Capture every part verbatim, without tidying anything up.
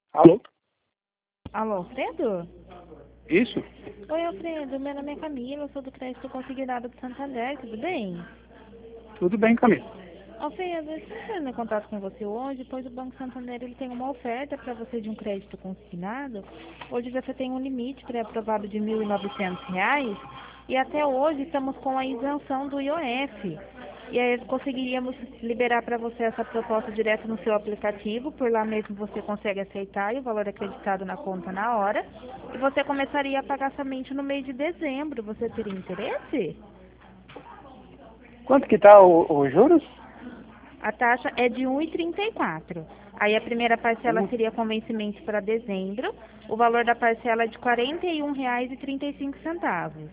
Alô? Alô, Alfredo? Isso? Oi, Alfredo. Meu nome é Camila, eu sou do Crédito Consignado do Santander, tudo bem? Tudo bem, Camila? Alfredo, eu estou entrando em contato com você hoje, pois o Banco Santander ele tem uma oferta para você de um crédito consignado. Hoje você tem um limite pré-aprovado de mil e novecentos reais e até hoje estamos com a isenção do I O F. E aí conseguiríamos liberar para você essa proposta direto no seu aplicativo, por lá mesmo você consegue aceitar e o valor é acreditado na conta na hora. E você começaria a pagar somente no mês de dezembro. Você teria interesse? Quanto que tá o- os juros? A taxa é de um vírgula trinta e quatro. Aí a primeira parcela Hum. seria com vencimento para dezembro. O valor da parcela é de quarenta e um reais e trinta e cinco centavos.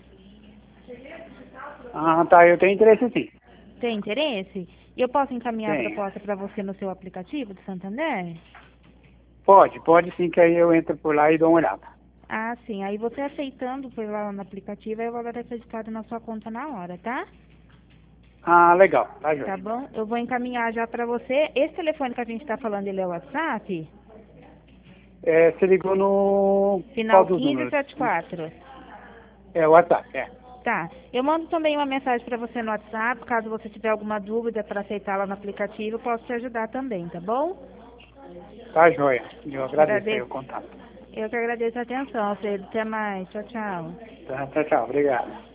Ah, tá, eu tenho interesse sim. Tem interesse? E eu posso encaminhar a Tenho. proposta para você no seu aplicativo do Santander? Pode, pode sim, que aí eu entro por lá e dou uma olhada. Ah, sim. Aí você aceitando por lá no aplicativo, aí o valor é acreditado na sua conta na hora, tá? Ah, legal, tá, Tá joia. bom? Eu vou encaminhar já para você. Esse telefone que a gente está falando, ele é o WhatsApp? É, você ligou no... Qual Final dos quinze números? setenta e quatro. É o WhatsApp, é. Tá. Eu mando também uma mensagem para você no WhatsApp, caso você tiver alguma dúvida para aceitar lá no aplicativo, eu posso te ajudar também, tá bom? Tá, joia. Eu agradeço aí o Agradeço. contato. Eu que agradeço a atenção, Alfredo. Até mais. Tchau, tchau. Tá, tchau, tchau, obrigado.